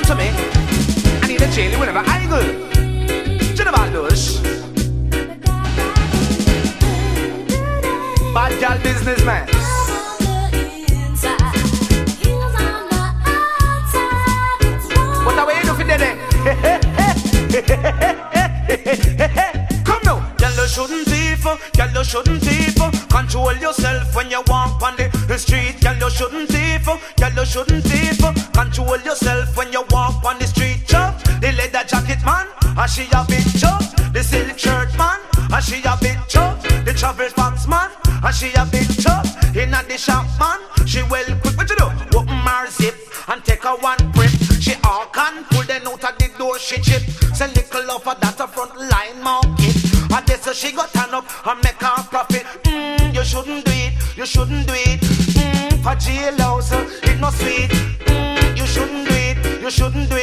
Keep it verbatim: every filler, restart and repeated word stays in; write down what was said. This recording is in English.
to me. I need a jail whenever I go. General Bush. Bad girl businessman. What are we doing for today? Come now. Girl, you shouldn't thief, girl, you shouldn't thief. Control yourself when you walk on the street. Girl, you shouldn't thief, girl, you shouldn't thief. Control yourself when you walk on the street. Chop the leather jacket man, and she a big chop. The silk shirt man, and she a big chop. The travel fox man, and she a big chop. Inna the shop man, she well quick. What you do? Open her zip and take her one grip. She all can pull the out of the door. She chip. Say little of her that a front line market. And this so she got turn up and make her profit. Mm, you shouldn't do it. You shouldn't do it. Mm, for jailhouse, it no sweet. Mm, you shouldn't do it. You shouldn't do